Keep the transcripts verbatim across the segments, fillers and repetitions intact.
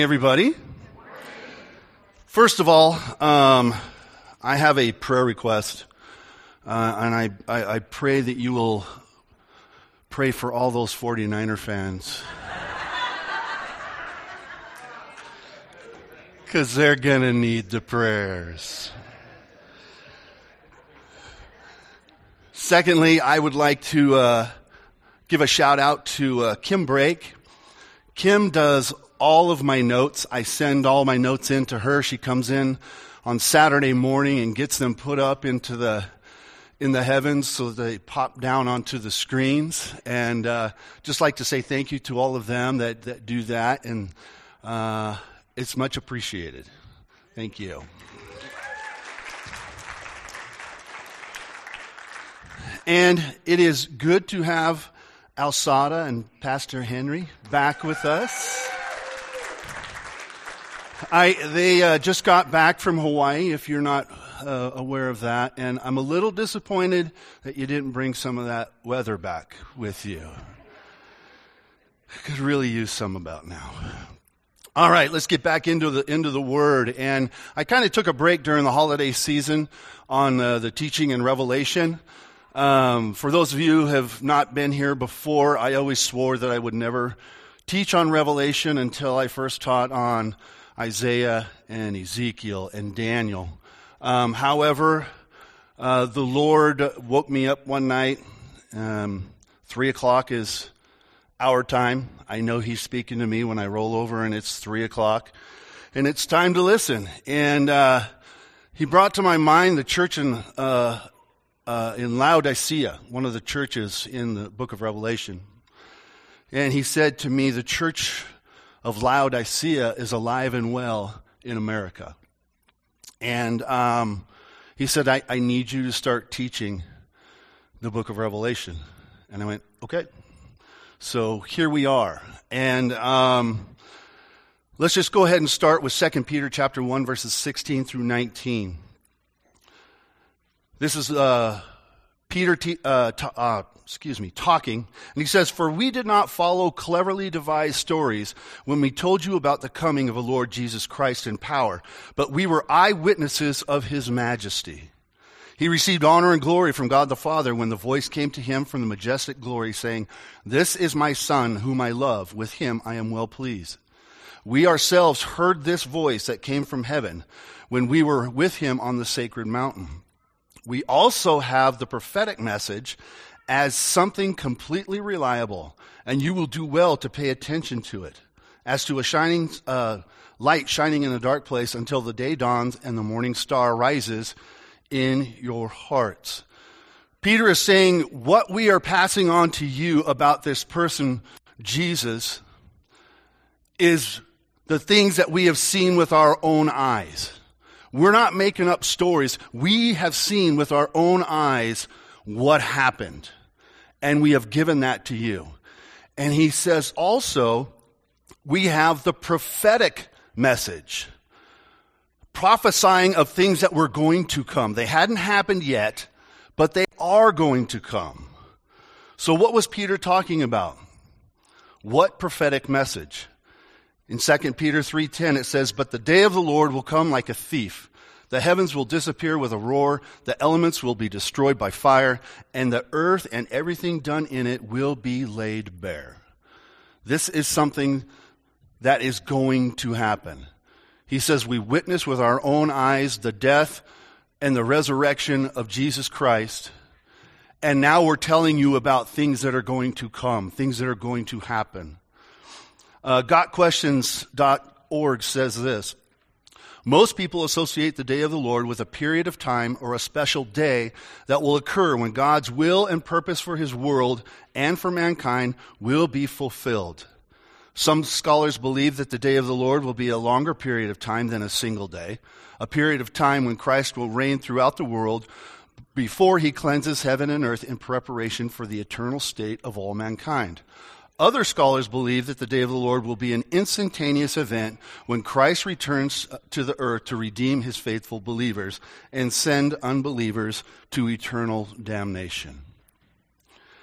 Everybody. First of all, um, I have a prayer request, uh, and I, I, I pray that you will pray for all those forty-niner fans. Because they're going to need the prayers. Secondly, I would like to uh, give a shout out to uh, Kim Brake. Kim does all of my notes. I send all my notes in to her. She comes in on Saturday morning and gets them put up into the in the heavens so that they pop down onto the screens. And uh, just like to say thank you to all of them that, that do that. And uh, it's much appreciated. Thank you. And it is good to have Alsada and Pastor Henry back with us. I they uh, just got back from Hawaii, if you're not uh, aware of that, and I'm a little disappointed that you didn't bring some of that weather back with you. Could really use some about now. All right, let's get back into the into the Word. And I kind of took a break during the holiday season on uh, the teaching in Revelation. Um, for those of you who have not been here before, I always swore that I would never teach on Revelation until I first taught on Isaiah and Ezekiel and Daniel. Um, however, uh, the Lord woke me up one night. Um, three o'clock is our time. I know He's speaking to me when I roll over and it's three o'clock. And it's time to listen. And uh, He brought to my mind the church in, uh, uh, in Laodicea, one of the churches in the book of Revelation. And He said to me, the church of Laodicea is alive and well in America. And um, He said, I, I need you to start teaching the book of Revelation. And I went, okay. So here we are. And um, let's just go ahead and start with Second Peter chapter one, verses sixteen through nineteen. This is uh, Peter t- uh, t- uh, excuse me, talking, and he says, "For we did not follow cleverly devised stories when we told you about the coming of the Lord Jesus Christ in power, but we were eyewitnesses of His majesty. He received honor and glory from God the Father when the voice came to Him from the majestic glory, saying, 'This is my Son, whom I love. With Him I am well pleased.' We ourselves heard this voice that came from heaven when we were with Him on the sacred mountain. We also have the prophetic message as something completely reliable, and you will do well to pay attention to it, as to a shining uh, light shining in a dark place until the day dawns and the morning star rises in your hearts." Peter is saying what we are passing on to you about this person, Jesus, is the things that we have seen with our own eyes. We're not making up stories. We have seen with our own eyes what happened. And we have given that to you. And he says also, we have the prophetic message, prophesying of things that were going to come. They hadn't happened yet, but they are going to come. So what was Peter talking about? What prophetic message? In Second Peter three ten it says, "But the day of the Lord will come like a thief. The heavens will disappear with a roar, the elements will be destroyed by fire, and the earth and everything done in it will be laid bare." This is something that is going to happen. He says we witness with our own eyes the death and the resurrection of Jesus Christ, and now we're telling you about things that are going to come, things that are going to happen. Uh, got questions dot org says this: "Most people associate the day of the Lord with a period of time or a special day that will occur when God's will and purpose for His world and for mankind will be fulfilled. Some scholars believe that the day of the Lord will be a longer period of time than a single day, a period of time when Christ will reign throughout the world before He cleanses heaven and earth in preparation for the eternal state of all mankind. Other scholars believe that the day of the Lord will be an instantaneous event when Christ returns to the earth to redeem His faithful believers and send unbelievers to eternal damnation."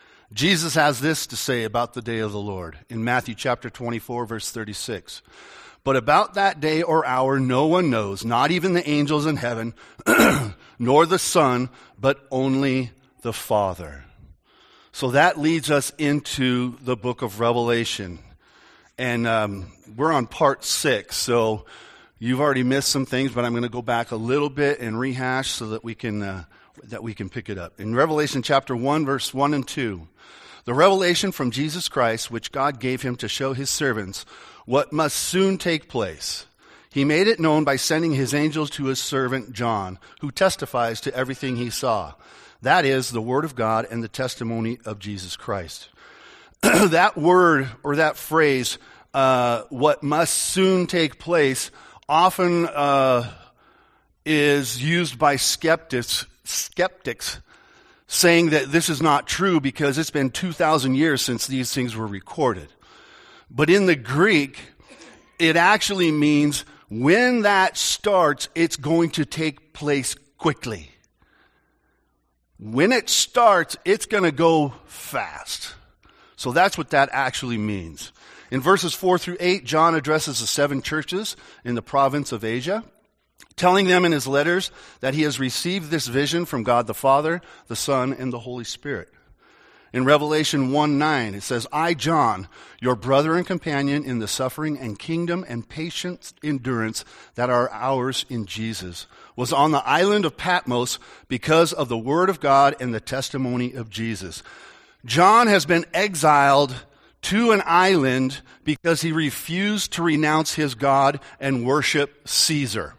Jesus has this to say about the day of the Lord in Matthew chapter twenty-four, verse thirty-six. But about that day or hour no one knows, not even the angels in heaven, nor the Son, but only the Father. So that leads us into the book of Revelation. And um, we're on part six, so you've already missed some things, but I'm going to go back a little bit and rehash so that we can uh, that we can pick it up. In Revelation chapter one, verse one and two, the revelation from Jesus Christ, which God gave him to show his servants what must soon take place. He made it known by sending his angels to his servant John, who testifies to everything he saw. That is the word of God and the testimony of Jesus Christ. That word or that phrase, uh, what must soon take place, often uh, is used by skeptics, skeptics saying that this is not true because it's been two thousand years since these things were recorded. But in the Greek, it actually means when that starts, it's going to take place quickly. When it starts, it's going to go fast. So that's what that actually means. In verses four through eight, John addresses the seven churches in the province of Asia, telling them in his letters that he has received this vision from God the Father, the Son, and the Holy Spirit. In Revelation one nine, it says, I, John, your brother and companion in the suffering and kingdom and patient endurance that are ours in Jesus, was on the island of Patmos because of the word of God and the testimony of Jesus. John has been exiled to an island because he refused to renounce his God and worship Caesar.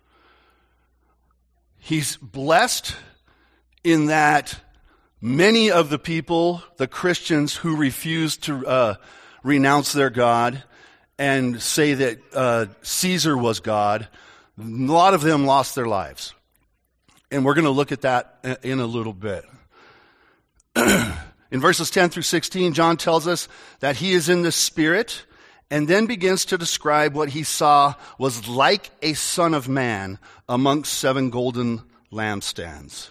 He's blessed in that many of the people, the Christians who refuse to uh, renounce their God and say that uh, Caesar was God, a lot of them lost their lives. And we're going to look at that in a little bit. In verses ten through sixteen, John tells us that he is in the Spirit and then begins to describe what he saw was like a son of man amongst seven golden lampstands.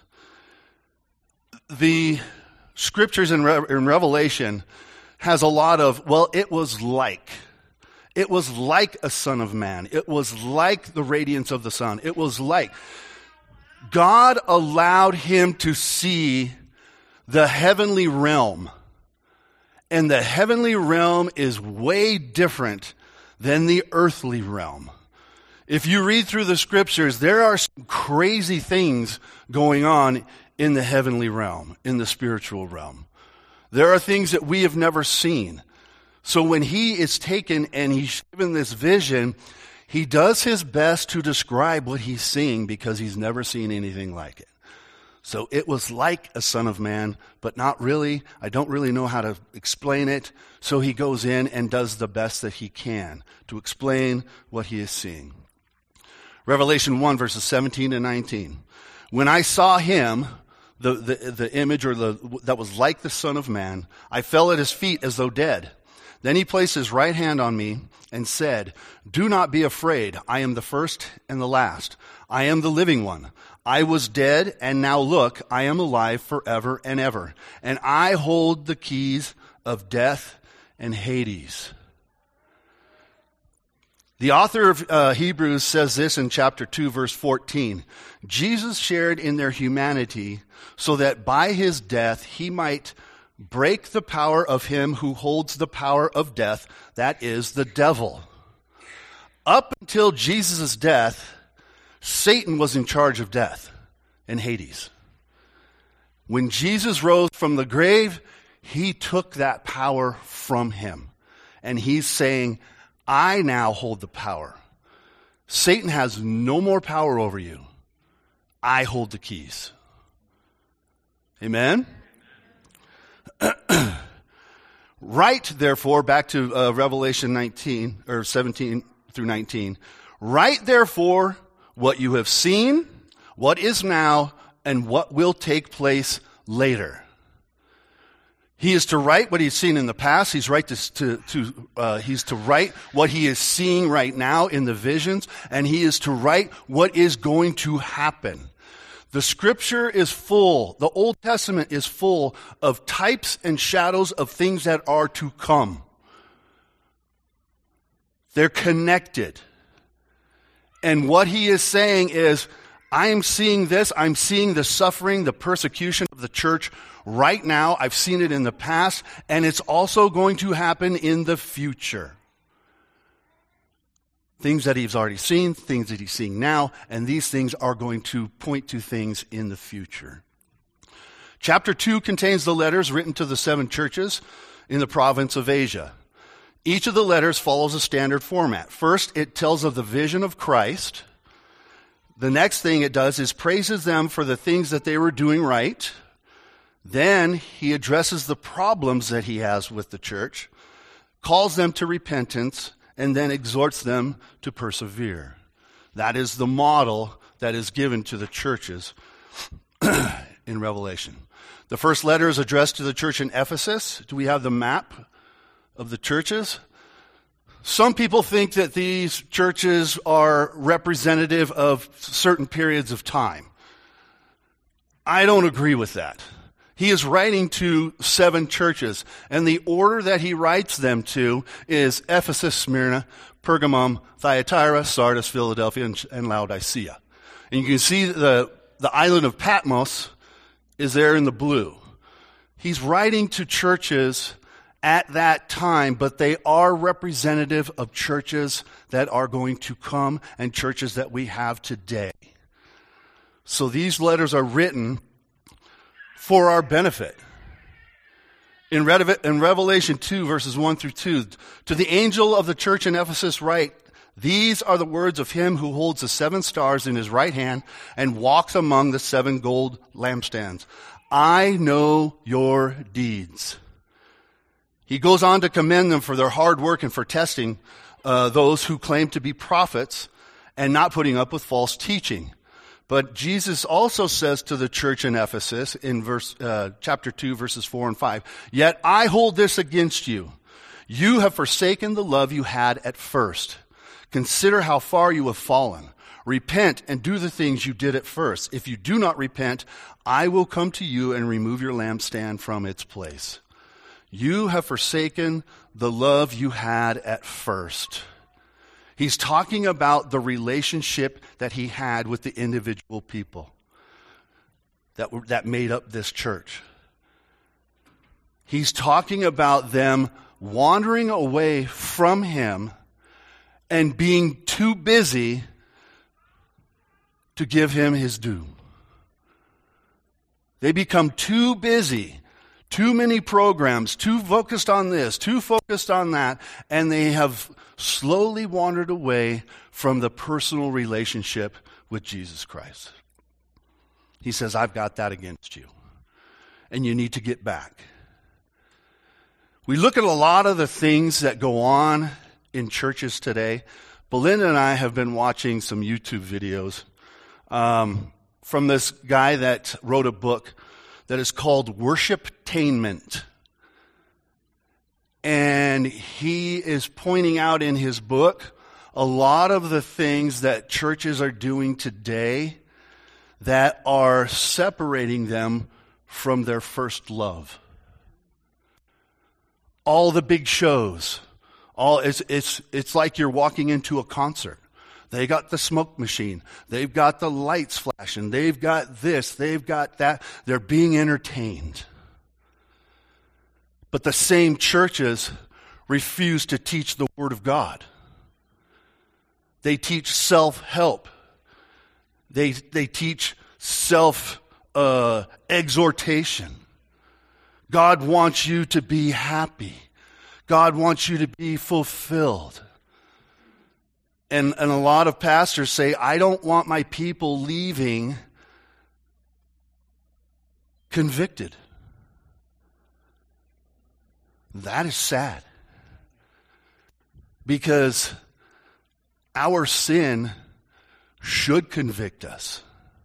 The scriptures in, Re- in Revelation has a lot of, well, it was like. It was like a son of man. It was like the radiance of the sun. It was like. God allowed him to see the heavenly realm. And the heavenly realm is way different than the earthly realm. If you read through the scriptures, there are some crazy things going on in the heavenly realm, in the spiritual realm. There are things that we have never seen. So when he is taken and he's given this vision, he does his best to describe what he's seeing because he's never seen anything like it. So it was like a son of man, but not really. I don't really know how to explain it. So he goes in and does the best that he can to explain what he is seeing. Revelation one, verses seventeen and nineteen. When I saw him, the, the, the image or the that was like the Son of Man, I fell at his feet as though dead. Then he placed his right hand on me and said, do not be afraid. I am the first and the last. I am the living one. I was dead, and now look, I am alive forever and ever. And I hold the keys of death and Hades. The author of uh, Hebrews says this in chapter two, verse fourteen. Jesus shared in their humanity so that by his death he might break the power of him who holds the power of death, that is, the devil. Up until Jesus' death, Satan was in charge of death and Hades. When Jesus rose from the grave, he took that power from him. And he's saying, I now hold the power. Satan has no more power over you. I hold the keys. Amen? Write, therefore, back to uh, Revelation nineteen, or seventeen through nineteen. Write, therefore, what you have seen, what is now, and what will take place later. He is to write what he's seen in the past. He's right to, to, to uh, he's to write what he is seeing right now in the visions, and he is to write what is going to happen. The scripture is full, the Old Testament is full of types and shadows of things that are to come. They're connected. And what he is saying is, I am seeing this. I'm seeing the suffering, the persecution of the church right now. I've seen it in the past, and it's also going to happen in the future. Things that he's already seen, things that he's seeing now, and these things are going to point to things in the future. Chapter two contains the letters written to the seven churches in the province of Asia. Each of the letters follows a standard format. First, it tells of the vision of Christ. The next thing it does is praises them for the things that they were doing right. Then he addresses the problems that he has with the church, calls them to repentance, and then exhorts them to persevere. That is the model that is given to the churches in Revelation. The first letter is addressed to the church in Ephesus. Do we have the map of the churches? Some people think that these churches are representative of certain periods of time. I don't agree with that. He is writing to seven churches, and the order that he writes them to is Ephesus, Smyrna, Pergamum, Thyatira, Sardis, Philadelphia, and, and Laodicea. And you can see the, the island of Patmos is there in the blue. He's writing to churches at that time, but they are representative of churches that are going to come and churches that we have today. So these letters are written for our benefit. In, Re- in Revelation two, verses one through two, to the angel of the church in Ephesus write, these are the words of him who holds the seven stars in his right hand and walks among the seven gold lampstands. I know your deeds. He goes on to commend them for their hard work and for testing uh, those who claim to be prophets and not putting up with false teaching. But Jesus also says to the church in Ephesus in verse uh, chapter two, verses four and five, yet I hold this against you. You have forsaken the love you had at first. Consider how far you have fallen. Repent and do the things you did at first. If you do not repent, I will come to you and remove your lampstand from its place. You have forsaken the love you had at first. He's talking about the relationship that he had with the individual people that were, that made up this church. He's talking about them wandering away from him and being too busy to give him his due. They become too busy. Too many programs, too focused on this, too focused on that, and they have slowly wandered away from the personal relationship with Jesus Christ. He says, I've got that against you, and you need to get back. We look at a lot of the things that go on in churches today. Belinda and I have been watching some YouTube videos um, from this guy that wrote a book that is called Worshiptainment. And he is pointing out in his book a lot of the things that churches are doing today that are separating them from their first love. All the big shows, all it's it's it's like you're walking into a concert. They got the smoke machine. They've got the lights flashing. They've got this. They've got that. They're being entertained. But the same churches refuse to teach the Word of God. They teach self-help. They, they teach self-exhortation. Uh, God wants you to be happy. God wants you to be fulfilled. And, and a lot of pastors say, I don't want my people leaving convicted. That is sad. Because our sin should convict us.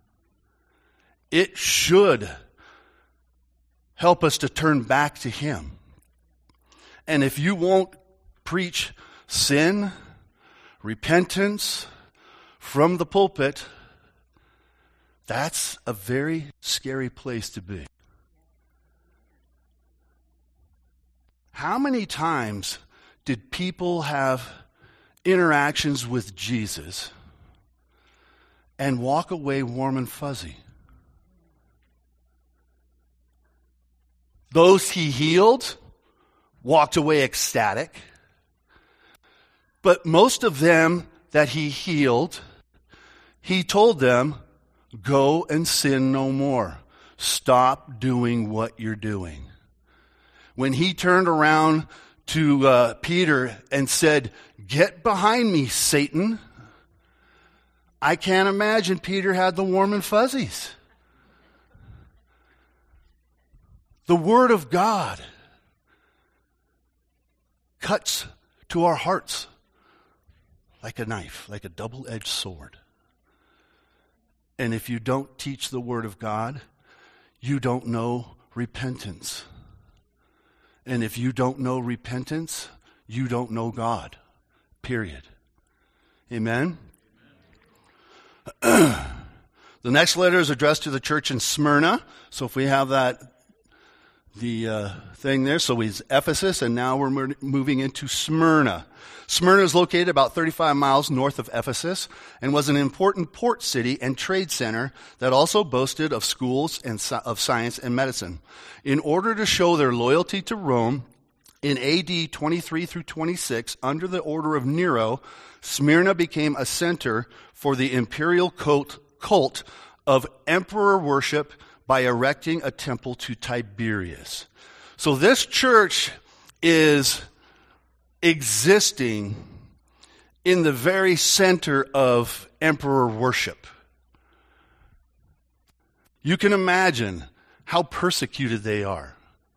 It should help us to turn back to Him. And if you won't preach sin, repentance from the pulpit, that's a very scary place to be. How many times did people have interactions with Jesus and walk away warm and fuzzy. Those he healed walked away ecstatic. But most of them that he healed, he told them, go and sin no more. Stop doing what you're doing. When he turned around to uh, Peter and said, get behind me, Satan, I can't imagine Peter had the warm and fuzzies. The Word of God cuts to our hearts like a knife, like a double-edged sword. And if you don't teach the Word of God, you don't know repentance. And if you don't know repentance, you don't know God. Period. Amen? The next letter is addressed to the church in Smyrna. So if we have that, the uh, thing there. So he's Ephesus, and now we're mo- moving into Smyrna. Smyrna is located about thirty-five miles north of Ephesus and was an important port city and trade center that also boasted of schools and so- of science and medicine. In order to show their loyalty to Rome, in A D twenty-three through twenty-six, under the order of Nero, Smyrna became a center for the imperial cult, cult of emperor worship by erecting a temple to Tiberius. So this church is existing in the very center of emperor worship. You can imagine how persecuted they are.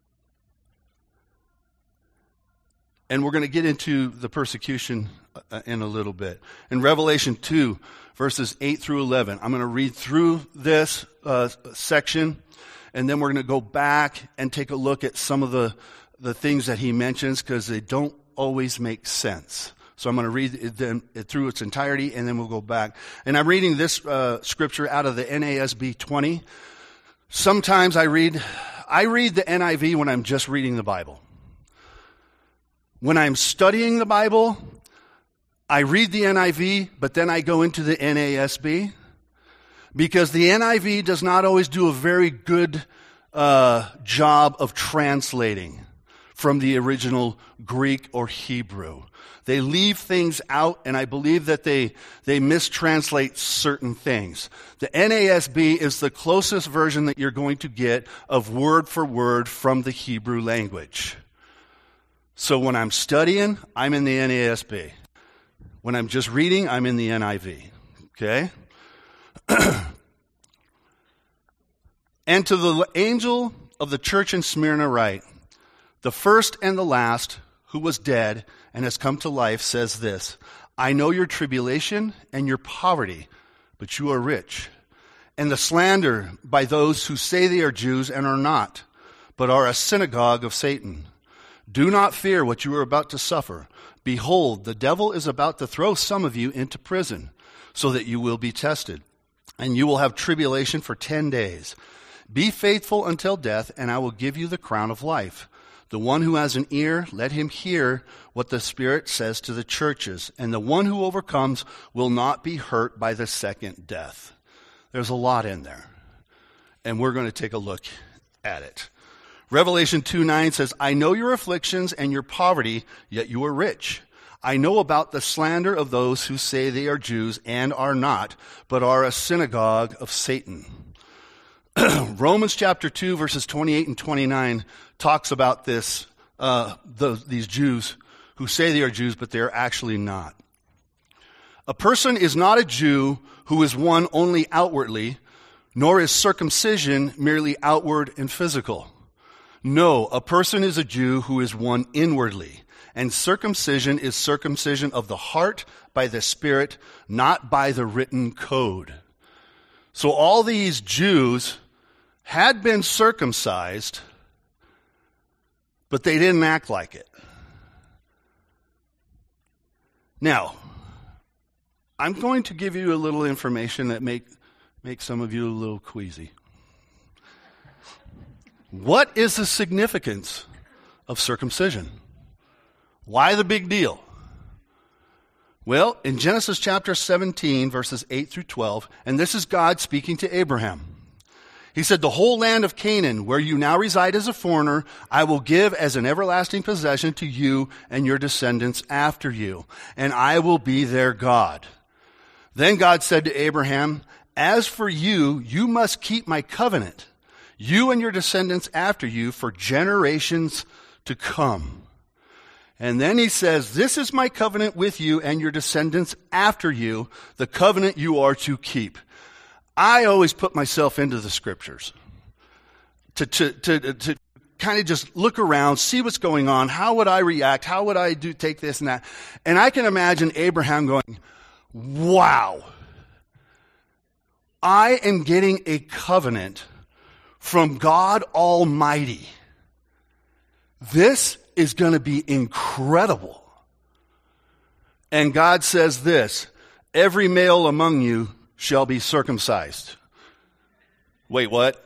And we're going to get into the persecution in a little bit. In Revelation two, verses eight through eleven, I'm going to read through this uh, section, and then we're going to go back and take a look at some of the, the things that he mentions, because they don't always make sense. So I'm going to read it, then, it through its entirety, and then we'll go back. And I'm reading this uh, scripture out of the N A S B twenty. Sometimes I read, I read the N I V when I'm just reading the Bible. When I'm studying the Bible, I read the N I V, but then I go into the N A S B, because the N I V does not always do a very good uh, job of translating from the original Greek or Hebrew. They leave things out, and I believe that they, they mistranslate certain things. The N A S B is the closest version that you're going to get of word for word from the Hebrew language. So when I'm studying, I'm in the N A S B. When I'm just reading, I'm in the N I V. Okay? And to the angel of the church in Smyrna write, the first and the last, who was dead and has come to life, says this, I know your tribulation and your poverty, but you are rich, and the slander by those who say they are Jews and are not, but are a synagogue of Satan. Do not fear what you are about to suffer. Behold, the devil is about to throw some of you into prison, so that you will be tested, and you will have tribulation for ten days. Be faithful until death, and I will give you the crown of life. The one who has an ear, let him hear what the Spirit says to the churches, and the one who overcomes will not be hurt by the second death. There's a lot in there, and we're going to take a look at it. Revelation two nine says, I know your afflictions and your poverty, yet you are rich. I know about the slander of those who say they are Jews and are not, but are a synagogue of Satan. Romans chapter two, verses twenty-eight and twenty-nine talks about this, uh, the, these Jews who say they are Jews, but they are actually not. A person is not a Jew who is one only outwardly, nor is circumcision merely outward and physical. No, a person is a Jew who is one inwardly, and circumcision is circumcision of the heart by the Spirit, not by the written code. So all these Jews had been circumcised, but they didn't act like it. Now, I'm going to give you a little information that make, make some of you a little queasy. What is the significance of circumcision? Why the big deal? Well, in Genesis chapter seventeen, verses eight through twelve, and this is God speaking to Abraham. He said, the whole land of Canaan, where you now reside as a foreigner, I will give as an everlasting possession to you and your descendants after you, and I will be their God. Then God said to Abraham, as for you, you must keep my covenant, you and your descendants after you, for generations to come. And then he says, this is my covenant with you and your descendants after you, the covenant you are to keep. I always put myself into the scriptures to, to, to, to kind of just look around, see what's going on. How would I react? How would I do take this and that? And I can imagine Abraham going, wow, I am getting a covenant from God Almighty. This is going to be incredible. And God says this, every male among you shall be circumcised. Wait, what?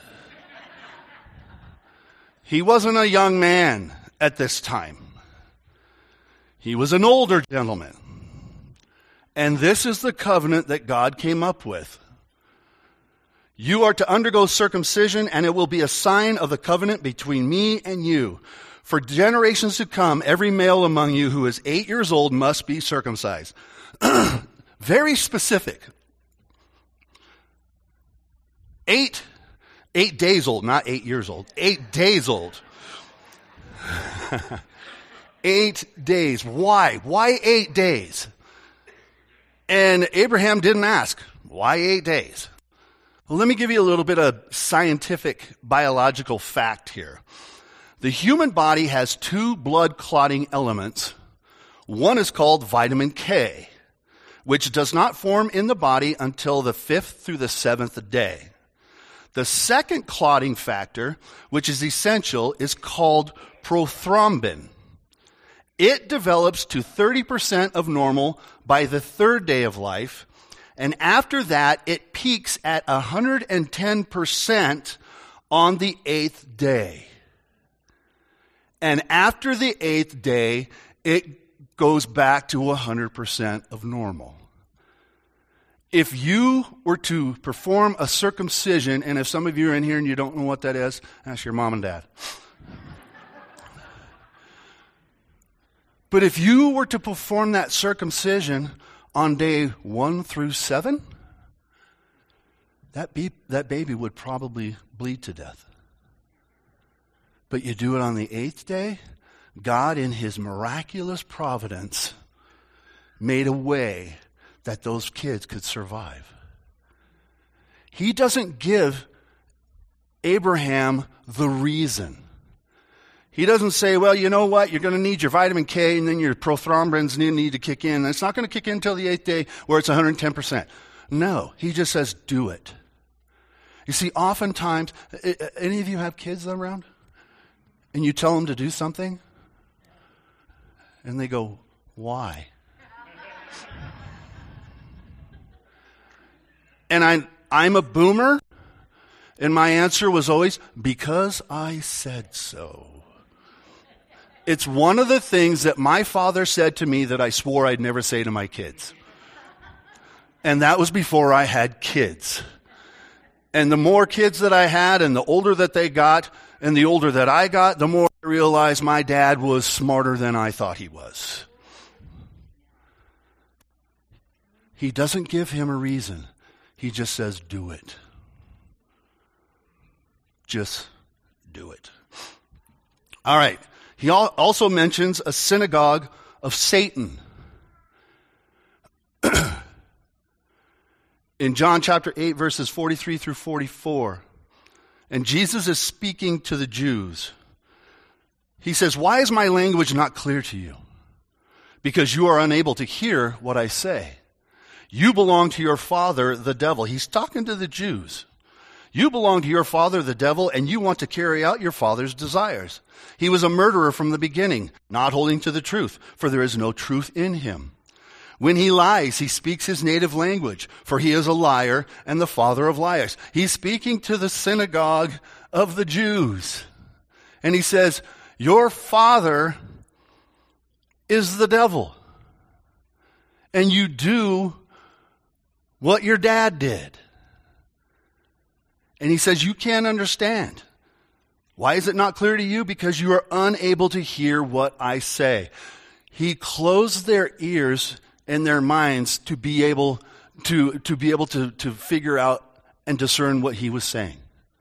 He wasn't a young man at this time. He was an older gentleman. And this is the covenant that God came up with. You are to undergo circumcision, and it will be a sign of the covenant between me and you. For generations to come, every male among you who is eight years old must be circumcised. Very specific. Eight, eight days old, not eight years old, eight days old. Eight days. Why? Why eight days? And Abraham didn't ask, why eight days? Well, let me give you a little bit of scientific biological fact here. The human body has two blood clotting elements. One is called vitamin K, which does not form in the body until the fifth through the seventh day. The second clotting factor, which is essential, is called prothrombin. It develops to thirty percent of normal by the third day of life, and after that, it peaks at one hundred ten percent on the eighth day. And after the eighth day, it goes back to one hundred percent of normal. If you were to perform a circumcision, and if some of you are in here and you don't know what that is, ask your mom and dad. But if you were to perform that circumcision on day one through seven, that, be, that baby would probably bleed to death. But you do it on the eighth day, God in his miraculous providence made a way that those kids could survive. He doesn't give Abraham the reason. He doesn't say, well, you know what, you're going to need your vitamin K and then your prothrombins need to kick in. It's not going to kick in until the eighth day where it's one hundred ten percent. No, he just says, do it. You see, oftentimes, any of you have kids around? And you tell them to do something? And they go, why? And I'm, I'm a boomer, and my answer was always, because I said so. It's one of the things that my father said to me that I swore I'd never say to my kids. And that was before I had kids. And the more kids that I had, and the older that they got, and the older that I got, the more I realized my dad was smarter than I thought he was. He doesn't give him a reason. He just says, do it. Just do it. All right. He also mentions a synagogue of Satan. In John chapter eight, verses forty-three through forty-four. And Jesus is speaking to the Jews. He says, why is my language not clear to you? Because you are unable to hear what I say. You belong to your father, the devil. He's talking to the Jews. You belong to your father, the devil, and you want to carry out your father's desires. He was a murderer from the beginning, not holding to the truth, for there is no truth in him. When he lies, he speaks his native language, for he is a liar and the father of liars. He's speaking to the synagogue of the Jews. And he says, your father is the devil. and you do what your dad did. And he says, you can't understand. Why is it not clear to you? Because you are unable to hear what I say. He closed their ears and their minds to be able to, to be able to, to figure out and discern what he was saying.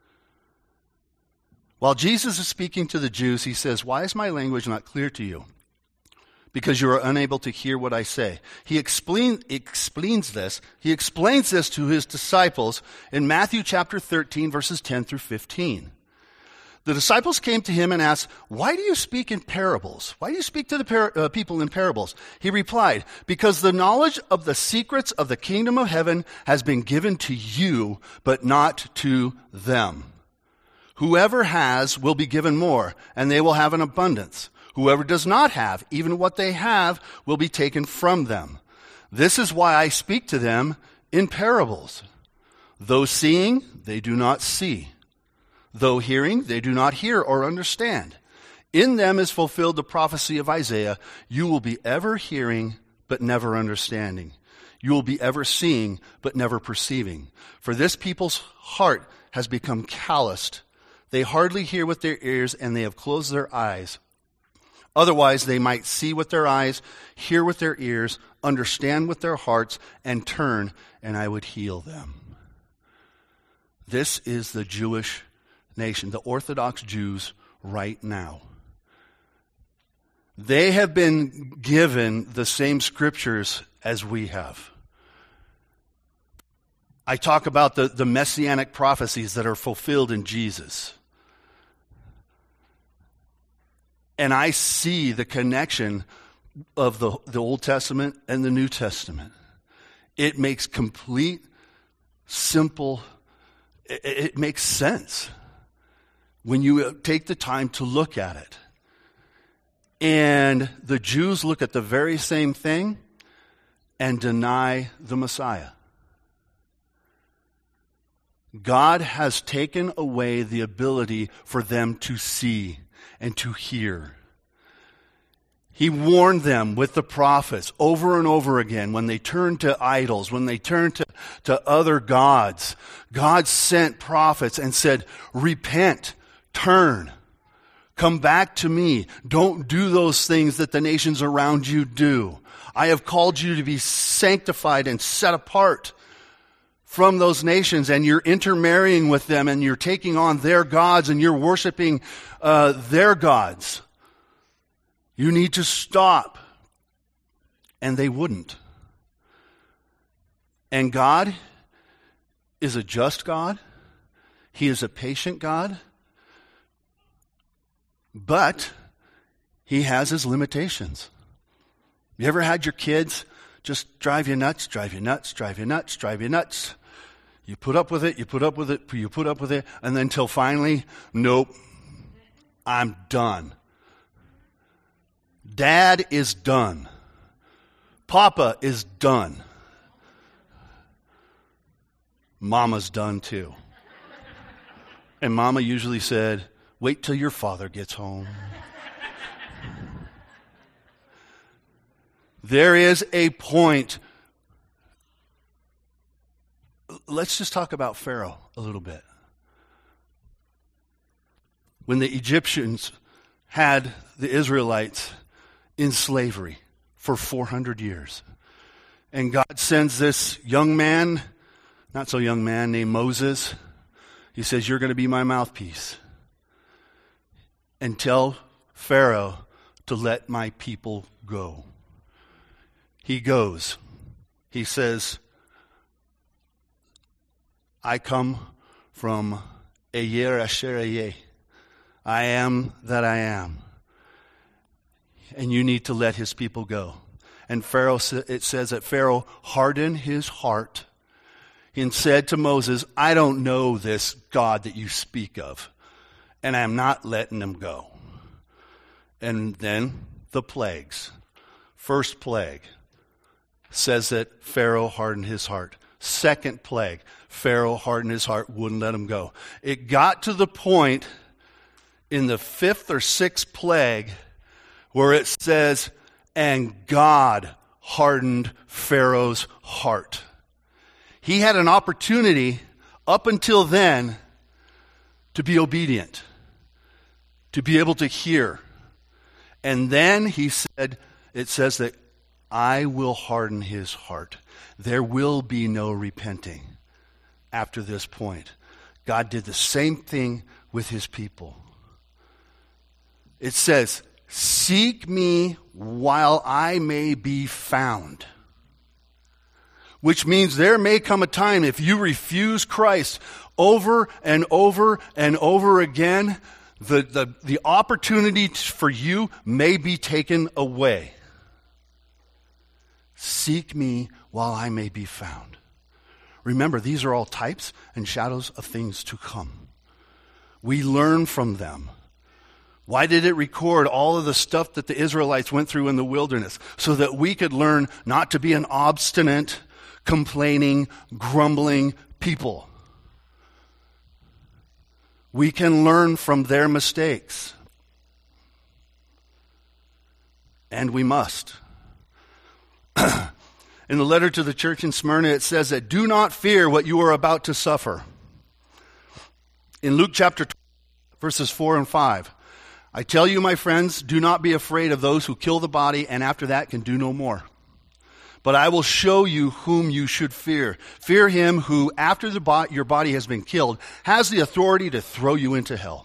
While Jesus is speaking to the Jews, he says, why is my language not clear to you? Because you are unable to hear what I say. He explain, explains this. He explains this to his disciples in Matthew chapter thirteen, verses ten through fifteen. The disciples came to him and asked, why do you speak in parables? Why do you speak to the par- uh, people in parables? He replied, because the knowledge of the secrets of the kingdom of heaven has been given to you, but not to them. Whoever has will be given more, and they will have an abundance. Whoever does not have, even what they have, will be taken from them. This is why I speak to them in parables. Though seeing, they do not see. Though hearing, they do not hear or understand. In them is fulfilled the prophecy of Isaiah. You will be ever hearing, but never understanding. You will be ever seeing, but never perceiving. For this people's heart has become calloused. They hardly hear with their ears, and they have closed their eyes. Otherwise, they might see with their eyes, hear with their ears, understand with their hearts, and turn, and I would heal them. This is the Jewish nation, the Orthodox Jews right now. They have been given the same scriptures as we have. I talk about the, the messianic prophecies that are fulfilled in Jesus. And I see the connection of the, the Old Testament and the New Testament. It makes complete, simple, it, it makes sense when you take the time to look at it. And the Jews look at the very same thing and deny the Messiah. God has taken away the ability for them to see and to hear. He warned them with the prophets over and over again when they turned to idols, when they turned to, to other gods. God sent prophets and said, repent, turn, come back to me. Don't do those things that the nations around you do. I have called you to be sanctified and set apart from those nations, and you're intermarrying with them, and you're taking on their gods, and you're worshiping uh, their gods. You need to stop. And they wouldn't. And God is a just God. He is a patient God. But he has his limitations. You ever had your kids just drive you nuts, drive you nuts, drive you nuts, drive you nuts? You put up with it, you put up with it, you put up with it, and then until finally, nope, I'm done. Dad is done. Papa is done. Mama's done too. And Mama usually said, wait till your father gets home. There is a point. Let's just talk about Pharaoh a little bit. When the Egyptians had the Israelites in slavery for four hundred years, and God sends this young man, not so young man, named Moses. He says, you're going to be my mouthpiece. And tell Pharaoh to let my people go. He goes. He says, I come from Eyer Asher Ehyeh. I am that I am. And you need to let his people go. And Pharaoh, it says that Pharaoh hardened his heart and said to Moses, I don't know this God that you speak of, and I'm not letting him go. And then the plagues. First plague says that Pharaoh hardened his heart. Second plague, Pharaoh hardened his heart, wouldn't let him go. It got to the point in the fifth or sixth plague where it says, and God hardened Pharaoh's heart. He had an opportunity up until then to be obedient, to be able to hear. And then he said, it says that I will harden his heart. There will be no repenting after this point. God did the same thing with his people. It says, seek me while I may be found. Which means there may come a time if you refuse Christ over and over and over again, the, the, the opportunity for you may be taken away. Seek me while I may be found. Remember, these are all types and shadows of things to come. We learn from them. Why did it record all of the stuff that the Israelites went through in the wilderness? So that we could learn not to be an obstinate, complaining, grumbling people. We can learn from their mistakes. And we must. In the letter to the church in Smyrna, it says that do not fear what you are about to suffer. In Luke chapter twelve, verses four and five, I tell you, my friends, do not be afraid of those who kill the body and after that can do no more. But I will show you whom you should fear. Fear him who, after the bo- your body has been killed, has the authority to throw you into hell.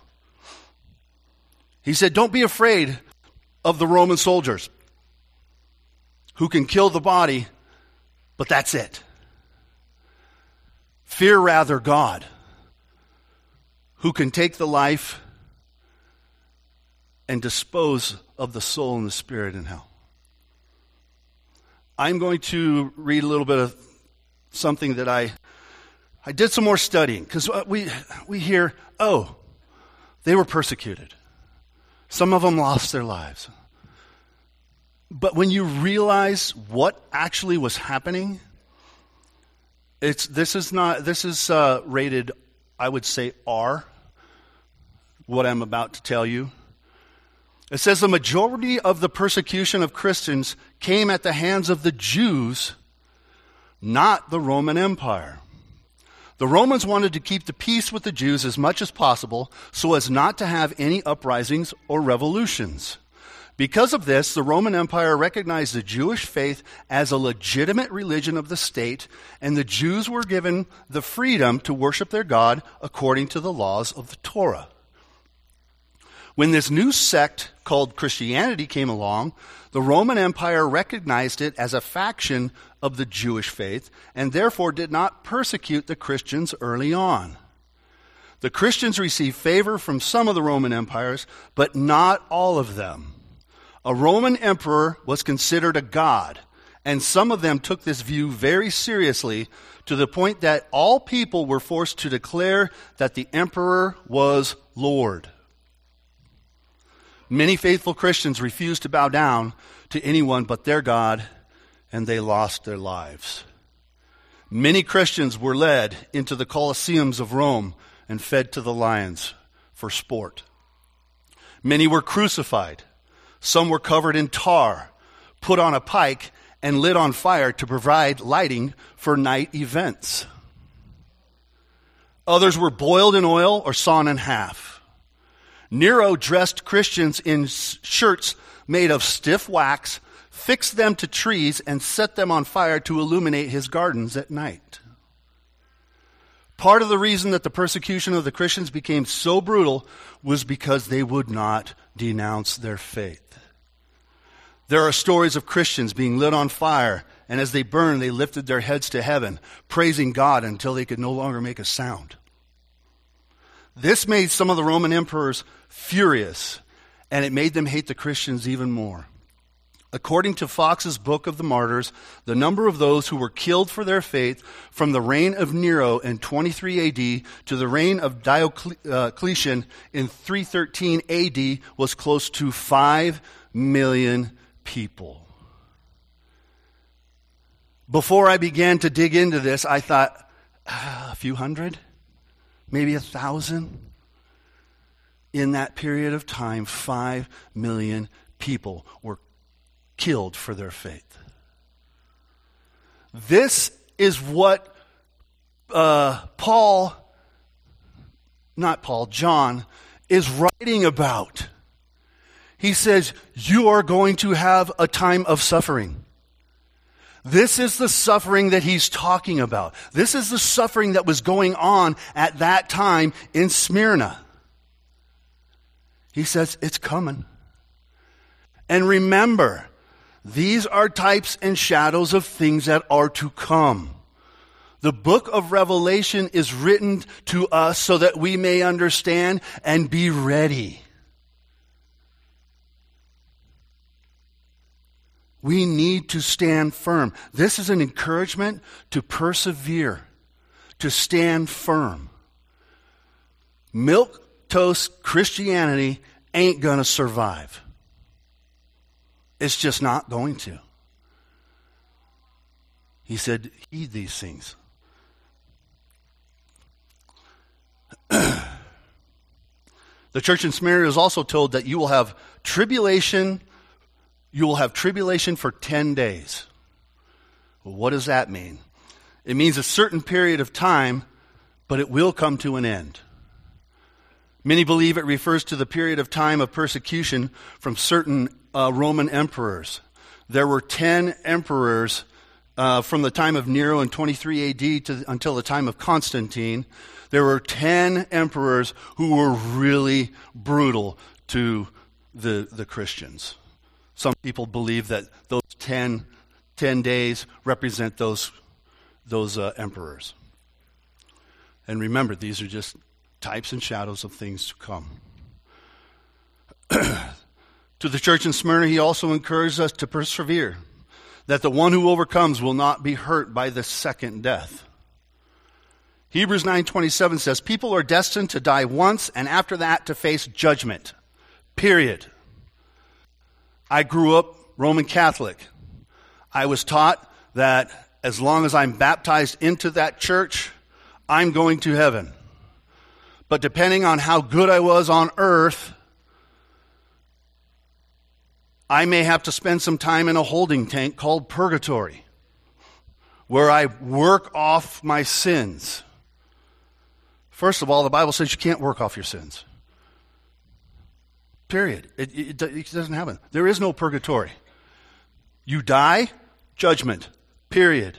He said, don't be afraid of the Roman soldiers who can kill the body, but that's it. Fear rather God, who can take the life and dispose of the soul and the spirit in hell. I'm going to read a little bit of something that I I did some more studying, because we we hear, oh, they were persecuted. Some of them lost their lives. But when you realize what actually was happening, it's this is not this is uh, rated, I would say, R. What I'm about to tell you. It says the majority of the persecution of Christians came at the hands of the Jews, not the Roman Empire. The Romans wanted to keep the peace with the Jews as much as possible so as not to have any uprisings or revolutions. Because of this, the Roman Empire recognized the Jewish faith as a legitimate religion of the state, and the Jews were given the freedom to worship their God according to the laws of the Torah. When this new sect called Christianity came along, the Roman Empire recognized it as a faction of the Jewish faith and therefore did not persecute the Christians early on. The Christians received favor from some of the Roman empires, but not all of them. A Roman emperor was considered a god, and some of them took this view very seriously to the point that all people were forced to declare that the emperor was Lord. Many faithful Christians refused to bow down to anyone but their God, and they lost their lives. Many Christians were led into the Colosseums of Rome and fed to the lions for sport. Many were crucified. Some were covered in tar, put on a pike, and lit on fire to provide lighting for night events. Others were boiled in oil or sawn in half. Nero dressed Christians in shirts made of stiff wax, fixed them to trees, and set them on fire to illuminate his gardens at night. Part of the reason that the persecution of the Christians became so brutal was because they would not denounce their faith. There are stories of Christians being lit on fire, and as they burned, they lifted their heads to heaven, praising God until they could no longer make a sound. This made some of the Roman emperors furious, and it made them hate the Christians even more. According to Fox's Book of the Martyrs, the number of those who were killed for their faith from the reign of Nero in twenty-three A D to the reign of Diocletian in three thirteen A D was close to five million people. Before I began to dig into this, I thought, ah, a few hundred? Maybe a thousand? In that period of time, five million people were killed for their faith. This is what uh, Paul, not Paul, John, is writing about. He says, you are going to have a time of suffering. This is the suffering that he's talking about. This is the suffering that was going on at that time in Smyrna. He says, it's coming. And remember, these are types and shadows of things that are to come. The book of Revelation is written to us so that we may understand and be ready. We need to stand firm. This is an encouragement to persevere, to stand firm. Milquetoast Christianity ain't going to survive. It's just not going to. He said, heed these things. The church in Smyrna is also told that you will have tribulation, you will have tribulation for ten days. Well, what does that mean? It means a certain period of time, but it will come to an end. Many believe it refers to the period of time of persecution from certain uh, Roman emperors. There were ten emperors uh, from the time of Nero in twenty-three A D to until the time of Constantine. There were ten emperors who were really brutal to the, the Christians. Some people believe that those ten, ten days represent those, those uh, emperors. And remember, these are just types and shadows of things to come. To the church in Smyrna, he also encouraged us to persevere, that the one who overcomes will not be hurt by the second death. Hebrews nine twenty-seven says, people are destined to die once and after that to face judgment. Period. I grew up Roman Catholic. I was taught that as long as I'm baptized into that church, I'm going to heaven. But depending on how good I was on earth, I may have to spend some time in a holding tank called purgatory, where I work off my sins. First of all, the Bible says you can't work off your sins. Period. It, it, it doesn't happen. There is no purgatory. You die, judgment. Period.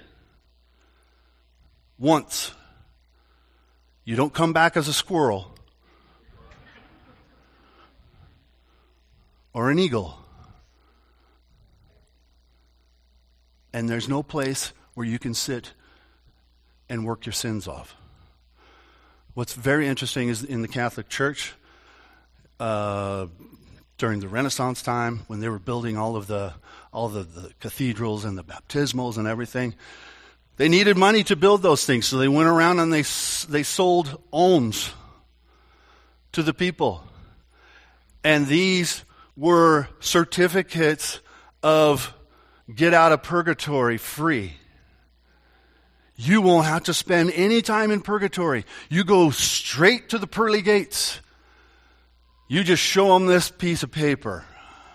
Once. You don't come back as a squirrel or an eagle. And there's no place where you can sit and work your sins off. What's very interesting is in the Catholic Church, uh, during the Renaissance time, when they were building all of the all the, the cathedrals and the baptismals and everything, they needed money to build those things, so they went around and they they sold alms to the people. And these were certificates of get out of purgatory free. You won't have to spend any time in purgatory. You go straight to the pearly gates. You just show them this piece of paper.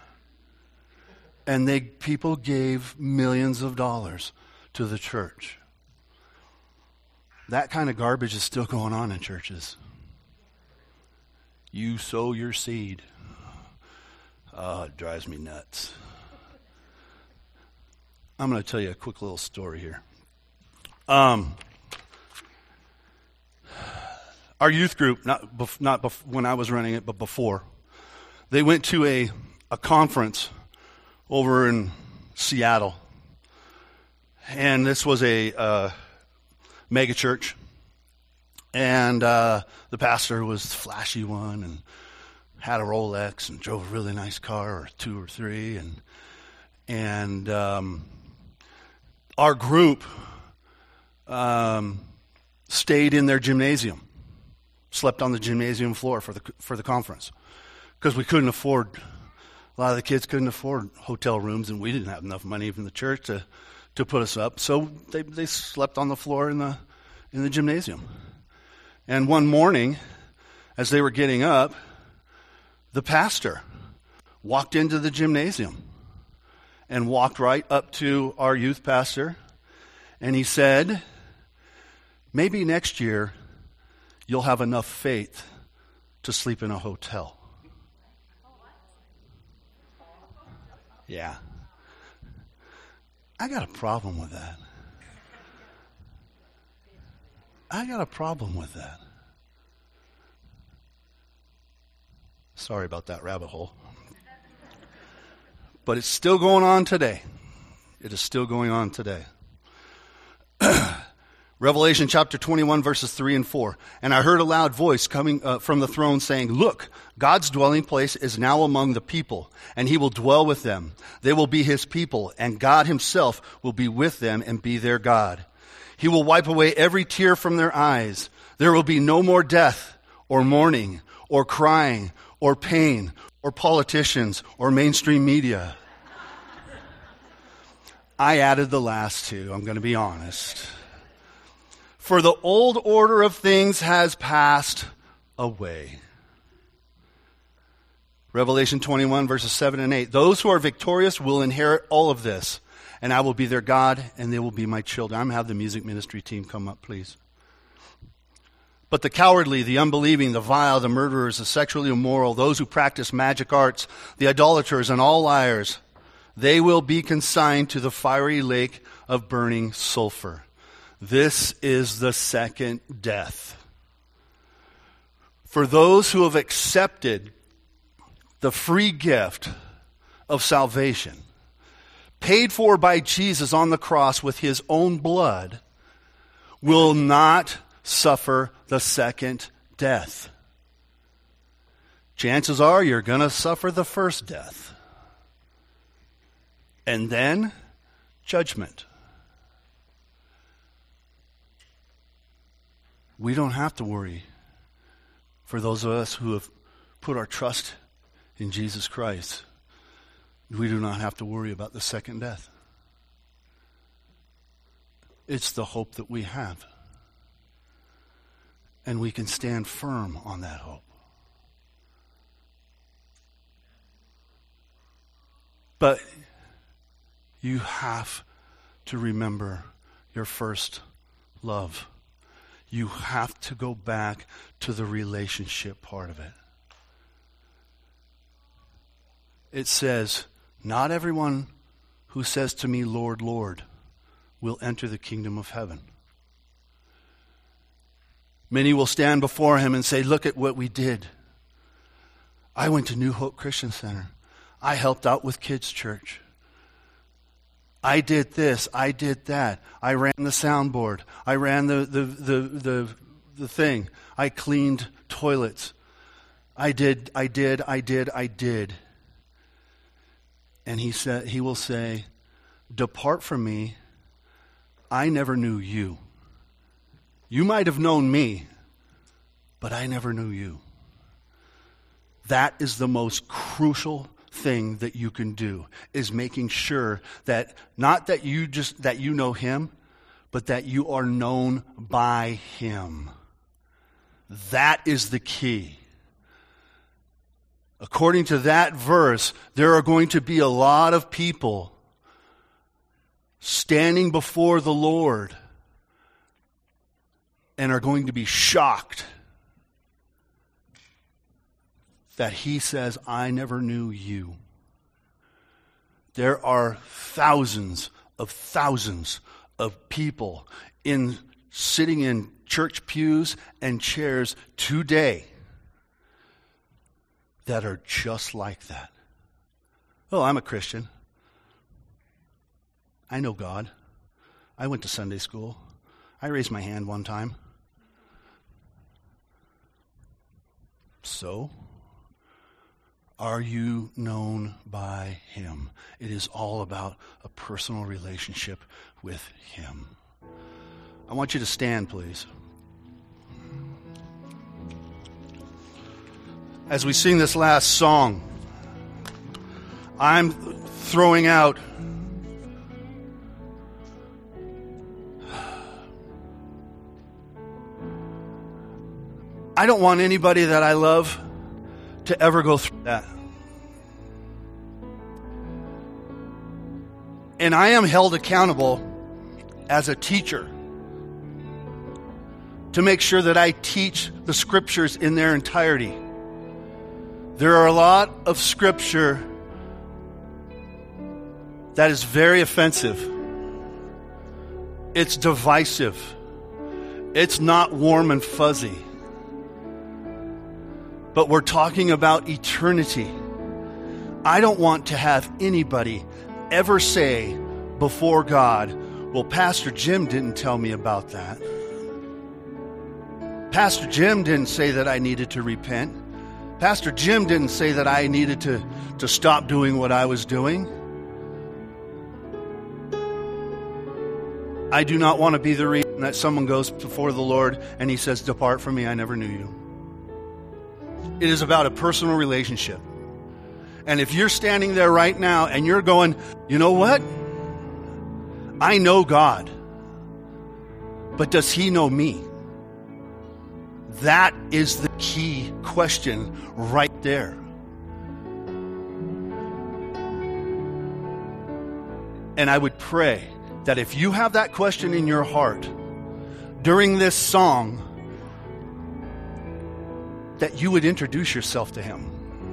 And they people gave millions of dollars to the church. That kind of garbage is still going on in churches. You sow your seed. Oh, it drives me nuts. I'm going to tell you a quick little story here. Um, our youth group, not bef- not bef- when I was running it, but before, they went to a, a conference over in Seattle. And this was a uh, mega church. And uh, the pastor was the flashy one and had a Rolex and drove a really nice car, or two or three. And, and um, our group um, stayed in their gymnasium, slept on the gymnasium floor for the for the conference, because we couldn't afford, a lot of the kids couldn't afford hotel rooms, and we didn't have enough money from the church to to put us up. So they they slept on the floor in the in the gymnasium. And one morning, as they were getting up, the pastor walked into the gymnasium and walked right up to our youth pastor And he said, maybe next year you'll have enough faith to sleep in a hotel. Yeah. I got a problem with that. I got a problem with that. Sorry about that rabbit hole. But it's still going on today. It is still going on today. Revelation chapter twenty-one, verses three and four. And I heard a loud voice coming uh, from the throne saying, look, God's dwelling place is now among the people, and he will dwell with them. They will be his people, and God himself will be with them and be their God. He will wipe away every tear from their eyes. There will be no more death, or mourning, or crying, or pain, or politicians, or mainstream media. I added the last two, I'm going to be honest. For the old order of things has passed away. Revelation twenty-one, verses seven and eight. Those who are victorious will inherit all of this, and I will be their God, and they will be my children. I'm going to have the music ministry team come up, please. But the cowardly, the unbelieving, the vile, the murderers, the sexually immoral, those who practice magic arts, the idolaters, and all liars, they will be consigned to the fiery lake of burning sulfur. This is the second death. For those who have accepted the free gift of salvation, paid for by Jesus on the cross with his own blood, will not suffer the second death. Chances are you're going to suffer the first death. And then judgment. We don't have to worry for those of us who have put our trust in Jesus Christ. We do not have to worry about the second death. It's the hope that we have. And we can stand firm on that hope. But you have to remember your first love. You have to go back to the relationship part of it. It says, not everyone who says to me, Lord, Lord, will enter the kingdom of heaven. Many will stand before him and say, look at what we did. I went to New Hope Christian Center. I helped out with kids' church. I did this, I did that. I ran the soundboard. I ran the, the, the, the, the thing. I cleaned toilets. I did, I did, I did, I did. And he said, he will say, depart from me. I never knew you. You might have known me, but I never knew you. That is the most crucial thing that you can do, is making sure that not that you just that you know him, but that you are known by him. That is the key. According to that verse, there are going to be a lot of people standing before the Lord and are going to be shocked that he says, I never knew you. There are thousands of thousands of people in sitting in church pews and chairs today that are just like that. Oh, I'm a Christian. I know God. I went to Sunday school. I raised my hand one time. So, are you known by him? It is all about a personal relationship with him. I want you to stand, please. As we sing this last song, I'm throwing out I don't want anybody that I love to ever go through that. And I am held accountable as a teacher to make sure that I teach the scriptures in their entirety. There are a lot of scripture that is very offensive. It's divisive. It's not warm and fuzzy. But we're talking about eternity. I don't want to have anybody ever say before God, well, Pastor Jim didn't tell me about that. Pastor Jim didn't say that I needed to repent. Pastor Jim didn't say that I needed to, to stop doing what I was doing. I do not want to be the reason that someone goes before the Lord and he says, depart from me, I never knew you. It is about a personal relationship. And if you're standing there right now and you're going, you know what? I know God, but does he know me? That is the key question right there. And I would pray that if you have that question in your heart during this song, that you would introduce yourself to him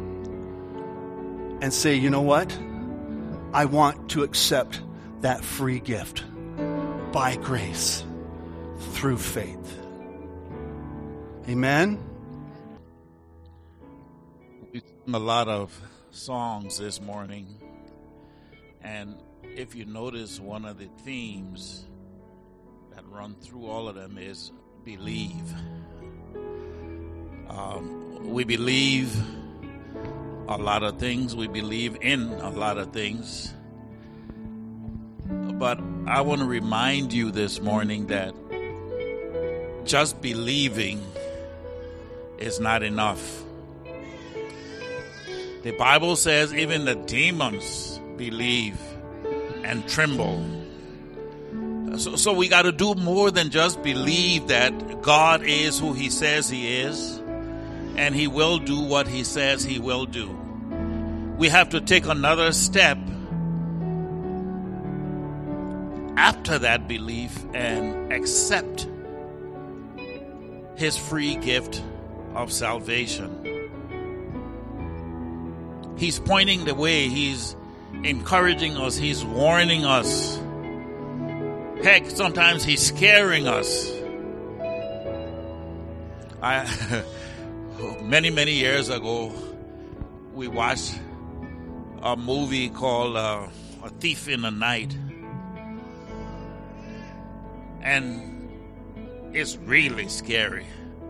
and say, you know what? I want to accept that free gift by grace through faith. Amen. We sing a lot of songs this morning, and if you notice, one of the themes that run through all of them is believe. Um, we believe a lot of things. We believe in a lot of things. But I want to remind you this morning that just believing is not enough. The Bible says even the demons believe and tremble. So, so we got to do more than just believe that God is who he says he is, and he will do what he says he will do. We have to take another step after that belief and accept his free gift of salvation. He's pointing the way. He's encouraging us. He's warning us. Heck, sometimes he's scaring us. I, many, many years ago, we watched a movie called uh, A Thief in the Night. And it's really scary.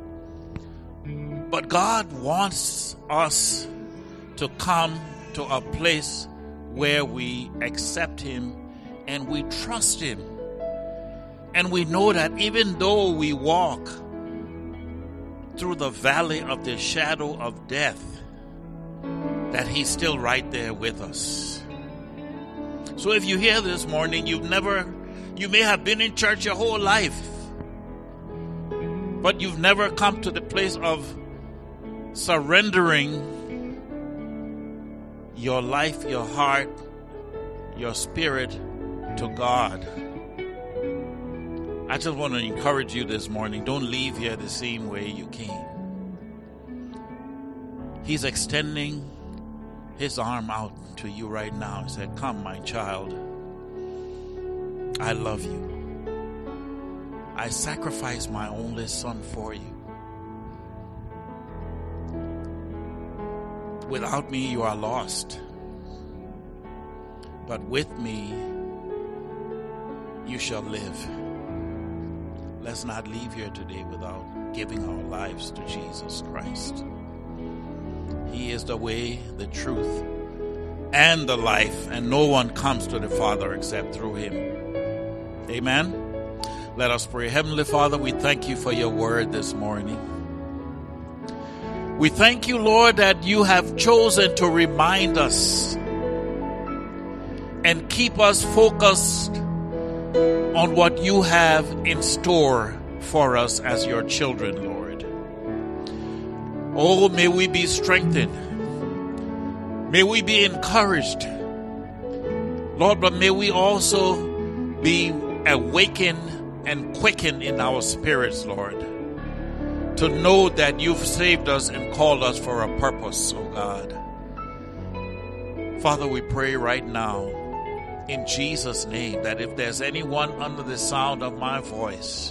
But God wants us to come to a place where we accept him and we trust him. And we know that even though we walk through the valley of the shadow of death, that he's still right there with us. So if you're here this morning, you've never, you may have been in church your whole life, but you've never come to the place of surrendering your life, your heart, your spirit to God. I just want to encourage you this morning. Don't leave here the same way you came. He's extending his arm out to you right now and said, come, my child. I love you. I sacrificed my only son for you. Without me, you are lost. But with me, you shall live. Let's not leave here today without giving our lives to Jesus Christ. He is the way, the truth, and the life, and no one comes to the Father except through him. Amen. Let us pray. Heavenly Father, we thank you for your word this morning. We thank you, Lord, that you have chosen to remind us and keep us focused on what you have in store for us as your children, Lord. Oh, may we be strengthened. May we be encouraged. Lord, but may we also be awaken and quicken in our spirits, Lord, to know that you've saved us and called us for a purpose, oh God. Father, we pray right now in Jesus' name that if there's anyone under the sound of my voice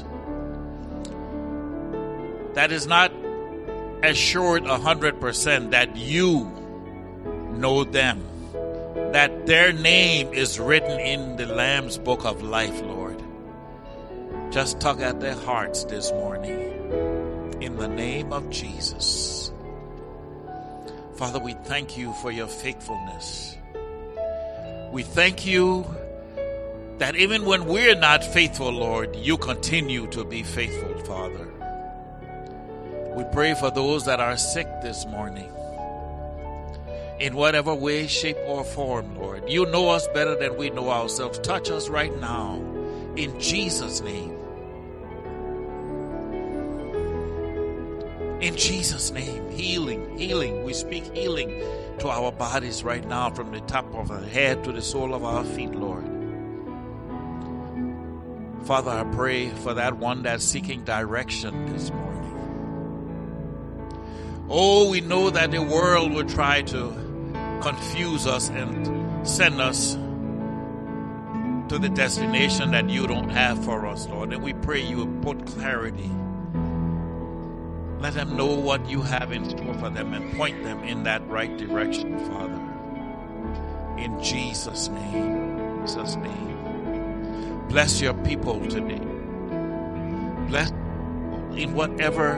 that is not assured a hundred percent that you know them, that their name is written in the Lamb's book of life, Lord, just tug at their hearts this morning in the name of Jesus. Father, we thank you for your faithfulness. We thank you that even when we're not faithful, Lord, you continue to be faithful, Father. We pray for those that are sick this morning, in whatever way, shape, or form, Lord. You know us better than we know ourselves. Touch us right now, in Jesus' name. In Jesus' name, healing, healing. We speak healing to our bodies right now, from the top of our head to the sole of our feet, Lord. Father, I pray for that one that's seeking direction this morning. Oh, we know that the world will try to confuse us and send us to the destination that you don't have for us, Lord. And we pray you will put clarity. Let them know what you have in store for them and point them in that right direction, Father. In Jesus' name, Jesus' name. Bless your people today. Bless in whatever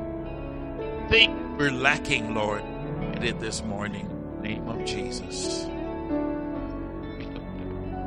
thing we're lacking, Lord, it is this morning. In the name of Jesus.